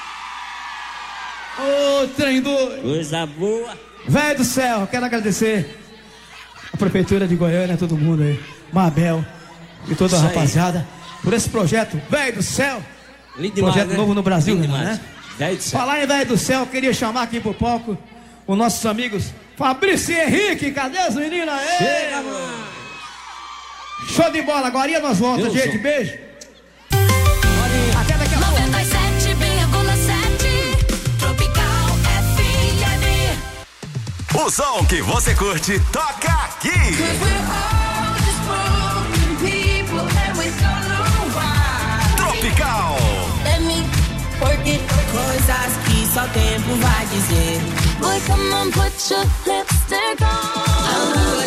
Ô, trem doido. Coisa boa. Velho do céu, quero agradecer a Prefeitura de Goiânia, todo mundo aí, Mabel e toda a Isso aí. rapaziada, por esse projeto, Velho do Céu. Lindo demais, Projeto né? novo no Brasil, Lindo né? demais. Velho do céu. Falar em Velho do Céu, eu queria chamar aqui pro palco os nossos amigos Fabrício e Henrique. Cadê as meninas? Ei, Chega, mano. Show de bola, agora nós voltamos, Deus, gente. ó. Beijo. Até daqui a pouco. noventa e sete vírgula sete Tropical F M. O som que você curte, toca aqui. Tropical. Porque coisas que só o tempo vai dizer. Boy, come on, put your lipstick on.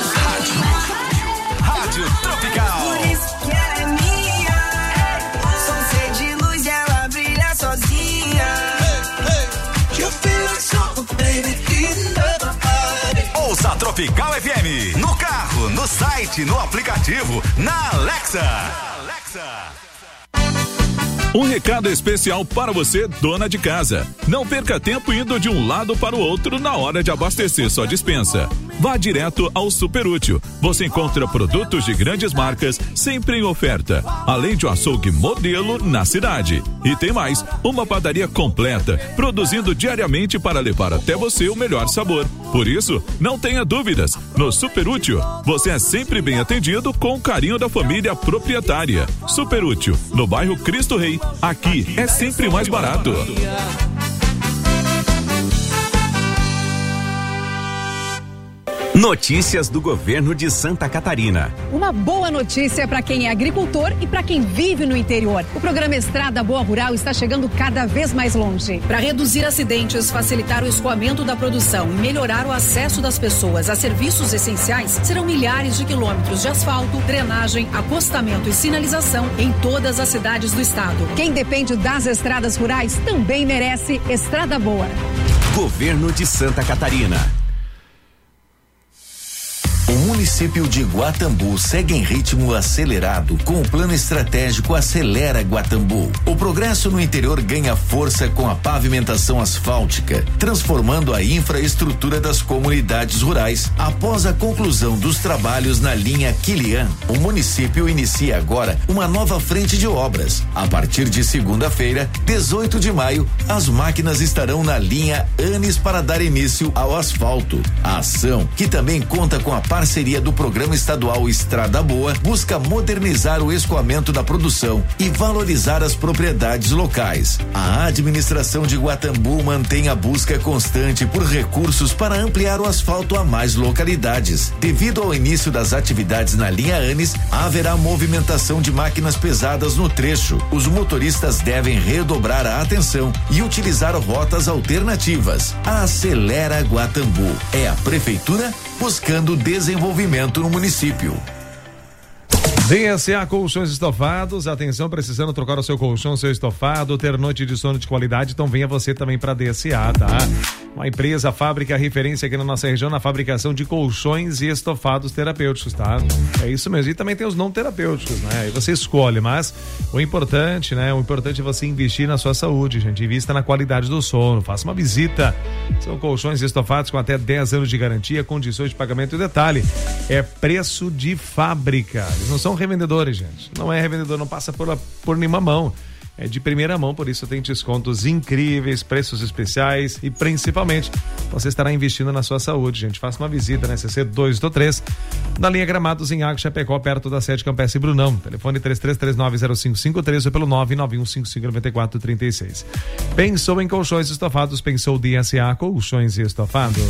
Rádio Tropical. Por isso que ela é minha. Sou ser de luz e ela brilha sozinha. You feel like summer, baby, in the body. Ouça Tropical F M no carro, no site, no aplicativo, na Alexa. Alexa. Um recado especial para você, dona de casa. Não perca tempo indo de um lado para o outro na hora de abastecer sua despensa. Vá direto ao Super Útil. Você encontra produtos de grandes marcas sempre em oferta, além de um açougue modelo na cidade. E tem mais, uma padaria completa, produzindo diariamente para levar até você o melhor sabor. Por isso, não tenha dúvidas. No Super Útil, você é sempre bem atendido com o carinho da família proprietária. Super Útil, no bairro Cristo Rei. Aqui é sempre mais barato. Notícias do governo de Santa Catarina. Uma boa notícia para quem é agricultor e para quem vive no interior. O programa Estrada Boa Rural está chegando cada vez mais longe. Para reduzir acidentes, facilitar o escoamento da produção e melhorar o acesso das pessoas a serviços essenciais, serão milhares de quilômetros de asfalto, drenagem, acostamento e sinalização em todas as cidades do estado. Quem depende das estradas rurais também merece Estrada Boa. Governo de Santa Catarina. O município de Guatambu segue em ritmo acelerado com o plano estratégico Acelera Guatambu. O progresso no interior ganha força com a pavimentação asfáltica, transformando a infraestrutura das comunidades rurais. Após a conclusão dos trabalhos na linha Quilian, o município inicia agora uma nova frente de obras. A partir de segunda-feira, dezoito de maio, as máquinas estarão na linha Anis para dar início ao asfalto. A ação, que também conta com a parceria do Programa Estadual Estrada Boa, busca modernizar o escoamento da produção e valorizar as propriedades locais. A administração de Guatambu mantém a busca constante por recursos para ampliar o asfalto a mais localidades. Devido ao início das atividades na linha Anis, haverá movimentação de máquinas pesadas no trecho. Os motoristas devem redobrar a atenção e utilizar rotas alternativas. A Acelera Guatambu é a prefeitura buscando desenvolvimento no município. D S A Colchões Estofados, atenção, precisando trocar o seu colchão, seu estofado, ter noite de sono de qualidade, então venha você também para D S A, tá? Uma empresa, fábrica, referência aqui na nossa região na fabricação de colchões e estofados terapêuticos, tá? É isso mesmo. E também tem os não terapêuticos, né? Aí você escolhe, mas o importante, né? O importante é você investir na sua saúde, gente. Invista na qualidade do sono. Faça uma visita. São colchões e estofados com até dez anos de garantia, condições de pagamento e detalhe. É preço de fábrica. Eles não são revendedores, gente. Não é revendedor, não passa por, por nenhuma mão. É de primeira mão, por isso tem descontos incríveis, preços especiais e principalmente você estará investindo na sua saúde, gente. Faça uma visita na S C dois do três, na linha Gramados em Água Chapecó, perto da sede Campestre Brunão. Telefone três três três nove zero cinco cinco três ou pelo nove nove um cinco cinco nove quatro três seis. Pensou em colchões e estofados? Pensou D S A Colchões e Estofados.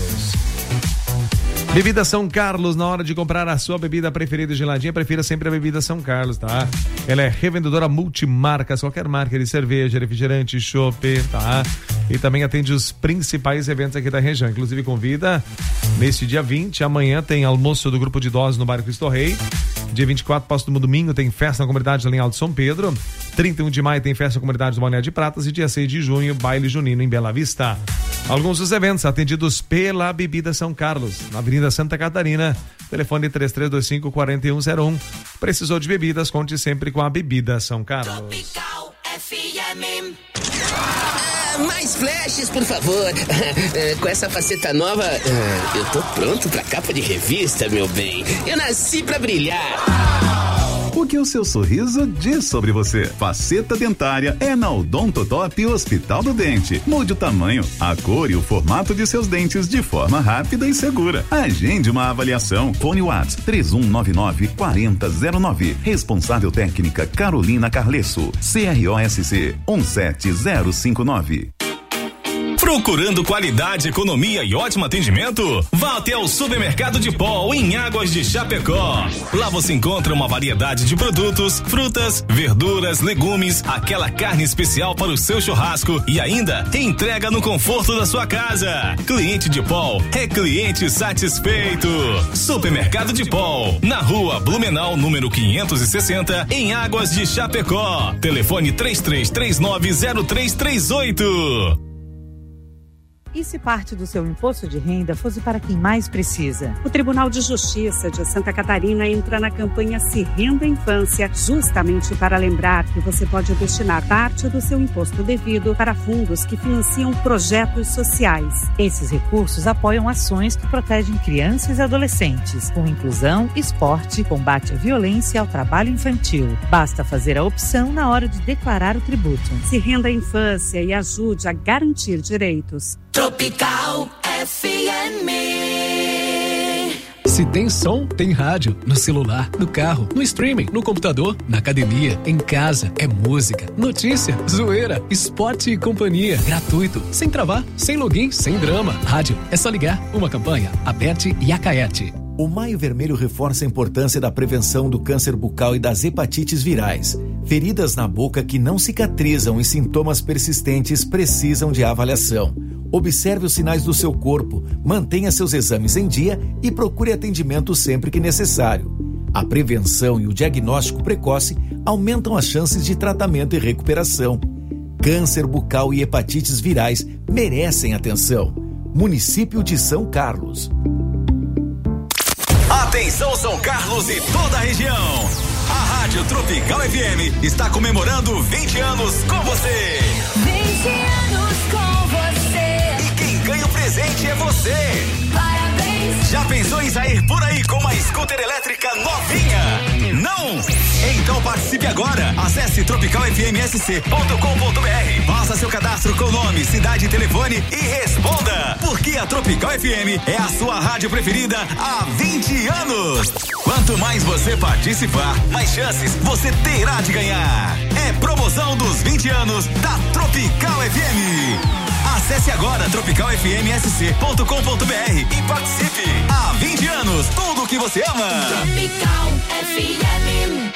Bebida São Carlos, na hora de comprar a sua bebida preferida geladinha, prefira sempre a bebida São Carlos, tá? Ela é revendedora multimarcas, qualquer marca de cerveja, refrigerante, chopp, tá? E também atende os principais eventos aqui da região. Inclusive convida neste dia vinte, amanhã tem almoço do grupo de idosos no bairro Cristo Rei. Dia vinte e quatro, próximo domingo, tem festa na comunidade da linha Alto São Pedro. trinta e um de maio tem festa na comunidade do Balneário de Pratas e dia seis de junho, baile junino em Bela Vista. Alguns dos eventos atendidos pela Bebida São Carlos, na Avenida Santa Catarina, telefone três três dois cinco quatro um zero um. Precisou de bebidas, conte sempre com a Bebida São Carlos. Tropical F M. Ah, mais flashes, por favor. Com essa faceta nova, eu tô pronto pra capa de revista, meu bem. Eu nasci pra brilhar. O que o seu sorriso diz sobre você? Faceta dentária é na Odontotop Hospital do Dente. Mude o tamanho, a cor e o formato de seus dentes de forma rápida e segura. Agende uma avaliação. Fone WhatsApp três um nove nove quatro zero zero nove. Responsável técnica Carolina Carlesso. C R O S C um sete zero cinco nove. Procurando qualidade, economia e ótimo atendimento? Vá até o Supermercado de Pol em Águas de Chapecó. Lá você encontra uma variedade de produtos, frutas, verduras, legumes, aquela carne especial para o seu churrasco e ainda entrega no conforto da sua casa. Cliente de Pol é cliente satisfeito. Supermercado de Pol, na rua Blumenau, número quinhentos e sessenta, em Águas de Chapecó. Telefone três três três nove zero três três oito. E se parte do seu imposto de renda fosse para quem mais precisa? O Tribunal de Justiça de Santa Catarina entra na campanha Se Renda Infância, justamente para lembrar que você pode destinar parte do seu imposto devido para fundos que financiam projetos sociais. Esses recursos apoiam ações que protegem crianças e adolescentes, com inclusão, esporte, combate à violência e ao trabalho infantil. Basta fazer a opção na hora de declarar o tributo. Se renda à infância e ajude a garantir direitos. Tropical F M. Se tem som, tem rádio. No celular, no carro, no streaming, no computador, na academia, em casa. É música, notícia, zoeira, esporte e companhia. Gratuito, sem travar, sem login, sem drama. Rádio, é só ligar. Uma campanha, Aberte e Acaete. O Maio Vermelho reforça a importância da prevenção do câncer bucal e das hepatites virais. Feridas na boca que não cicatrizam e sintomas persistentes precisam de avaliação. Observe os sinais do seu corpo, mantenha seus exames em dia e procure atendimento sempre que necessário. A prevenção e o diagnóstico precoce aumentam as chances de tratamento e recuperação. Câncer bucal e hepatites virais merecem atenção. Município de São Carlos. Atenção São Carlos e toda a região. A Rádio Tropical F M está comemorando vinte anos com você. vinte anos com você. E quem ganha o presente é você. Parabéns. Já pensou em sair por aí com uma scooter elétrica novinha? Não? Então participe agora. Acesse tropical f m s c ponto com ponto b r. Faça seu cadastro com nome, cidade e telefone e responda. Porque a Tropical F M é a sua rádio preferida há vinte anos. Quanto mais você participar, mais chances você terá de ganhar. É promoção dos vinte anos da Tropical F M. Acesse agora tropical f m s c ponto com ponto b r e participe. Há vinte anos, tudo o que você ama. Tropical F M.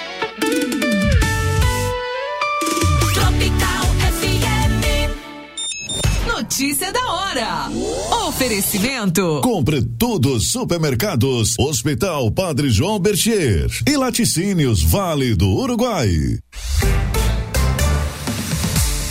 Tropical F M. Notícia da hora. Oferecimento. Compre tudo Supermercados, Hospital Padre João Bertier e Laticínios Vale do Uruguai.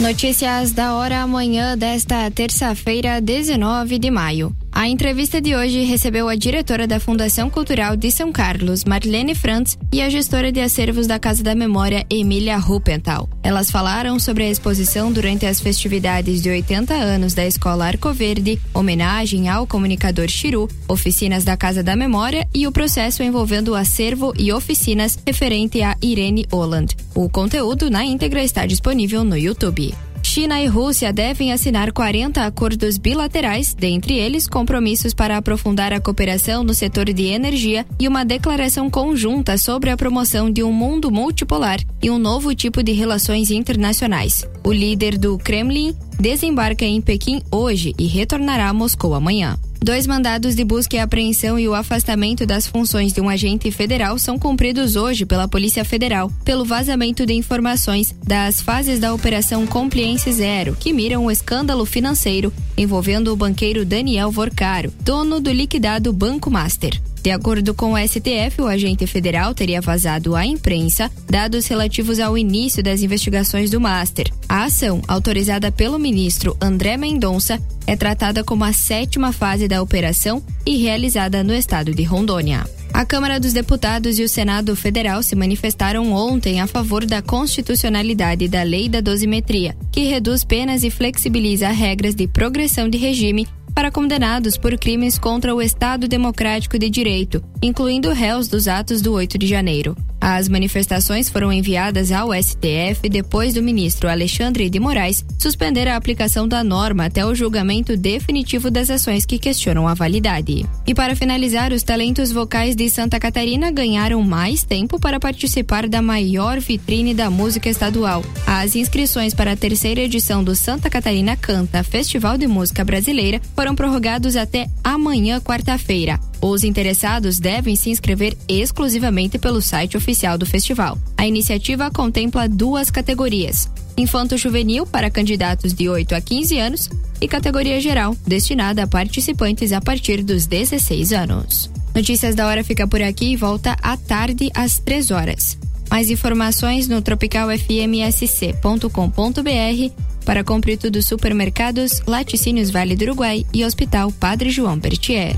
Notícias da hora amanhã desta terça-feira, dezenove de maio. A entrevista de hoje recebeu a diretora da Fundação Cultural de São Carlos, Marlene Frantz, e a gestora de acervos da Casa da Memória, Emília Ruppenthal. Elas falaram sobre a exposição durante as festividades de oitenta anos da Escola Arco Verde, homenagem ao comunicador Chiru, oficinas da Casa da Memória e o processo envolvendo o acervo e oficinas referente a Irene Holland. O conteúdo na íntegra está disponível no YouTube. China e Rússia devem assinar quarenta acordos bilaterais, dentre eles compromissos para aprofundar a cooperação no setor de energia e uma declaração conjunta sobre a promoção de um mundo multipolar e um novo tipo de relações internacionais. O líder do Kremlin desembarca em Pequim hoje e retornará a Moscou amanhã. Dois mandados de busca e apreensão e o afastamento das funções de um agente federal são cumpridos hoje pela Polícia Federal, pelo vazamento de informações das fases da Operação Compliance Zero, que miram o escândalo financeiro envolvendo o banqueiro Daniel Vorcaro, dono do liquidado Banco Master. De acordo com o S T F, o agente federal teria vazado à imprensa dados relativos ao início das investigações do Master. A ação, autorizada pelo ministro André Mendonça, é tratada como a sétima fase da operação e realizada no estado de Rondônia. A Câmara dos Deputados e o Senado Federal se manifestaram ontem a favor da constitucionalidade da Lei da Dosimetria, que reduz penas e flexibiliza regras de progressão de regime para condenados por crimes contra o Estado Democrático de Direito, incluindo réus dos atos do oito de janeiro. As manifestações foram enviadas ao S T F depois do ministro Alexandre de Moraes suspender a aplicação da norma até o julgamento definitivo das ações que questionam a validade. E para finalizar, os talentos vocais de Santa Catarina ganharam mais tempo para participar da maior vitrine da música estadual. As inscrições para a terceira edição do Santa Catarina Canta Festival de Música Brasileira foram prorrogados até amanhã, quarta-feira. Os interessados devem se inscrever exclusivamente pelo site oficial do festival. A iniciativa contempla duas categorias: Infanto-Juvenil para candidatos de oito a quinze anos e categoria geral, destinada a participantes a partir dos dezesseis anos. Notícias da Hora fica por aqui e volta à tarde às três horas. Mais informações no tropical f m s c ponto com ponto b r. Para compre tudo supermercados, Laticínios Vale do Uruguai e Hospital Padre João Bertier.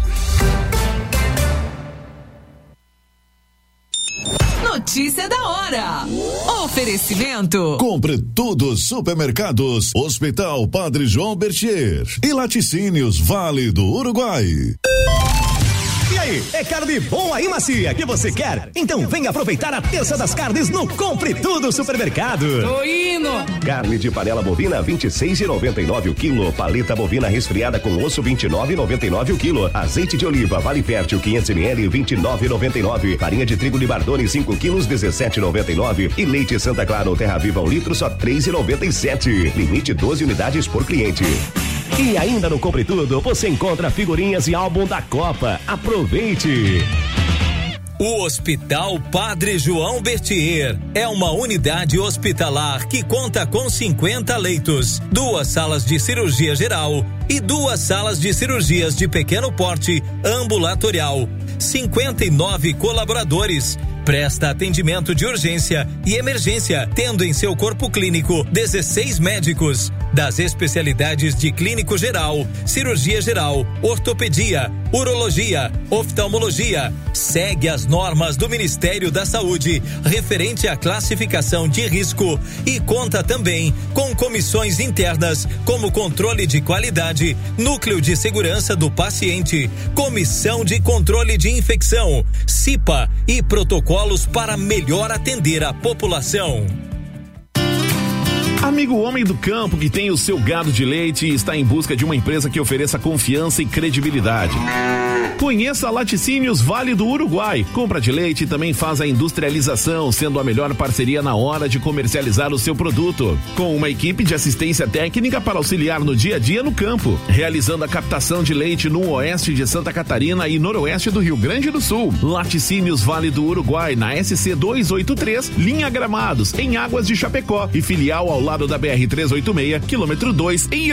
Notícia da hora. Oferecimento. Compre tudo supermercados, Hospital Padre João Bertier e Laticínios Vale do Uruguai. E aí, é carne boa e macia que você quer? Então venha aproveitar a terça das carnes no Compre Tudo Supermercado. Tô indo! Carne de panela bovina vinte e seis reais e noventa e nove o quilo. Paleta bovina resfriada com osso vinte e nove reais e noventa e nove o quilo. Azeite de oliva Vale Fértil quinhentos mililitros vinte e nove reais e noventa e nove. Farinha de trigo Libardone cinco quilos dezessete reais e noventa e nove. E leite Santa Clara ou Terra Viva um litro só três reais e noventa e sete. Limite doze unidades por cliente. E ainda no Compre Tudo, você encontra figurinhas e álbum da Copa. Aproveite! O Hospital Padre João Bertier é uma unidade hospitalar que conta com cinquenta leitos, duas salas de cirurgia geral e duas salas de cirurgias de pequeno porte ambulatorial, cinquenta e nove colaboradores. Presta atendimento de urgência e emergência, tendo em seu corpo clínico dezesseis médicos, das especialidades de clínico geral, cirurgia geral, ortopedia, urologia, oftalmologia. Segue as normas do Ministério da Saúde referente à classificação de risco e conta também com comissões internas como controle de qualidade, núcleo de segurança do paciente, comissão de controle de infecção, C I P A e protocolo para melhor atender a população. Amigo homem do campo que tem o seu gado de leite e está em busca de uma empresa que ofereça confiança e credibilidade. Conheça a Laticínios Vale do Uruguai. Compra de leite e também faz a industrialização, sendo a melhor parceria na hora de comercializar o seu produto. Com uma equipe de assistência técnica para auxiliar no dia a dia no campo, realizando a captação de leite no oeste de Santa Catarina e noroeste do Rio Grande do Sul. Laticínios Vale do Uruguai, na S C duzentos e oitenta e três, linha Gramados, em Águas de Chapecó, e filial ao lado da B R trezentos e oitenta e seis, quilômetro dois, em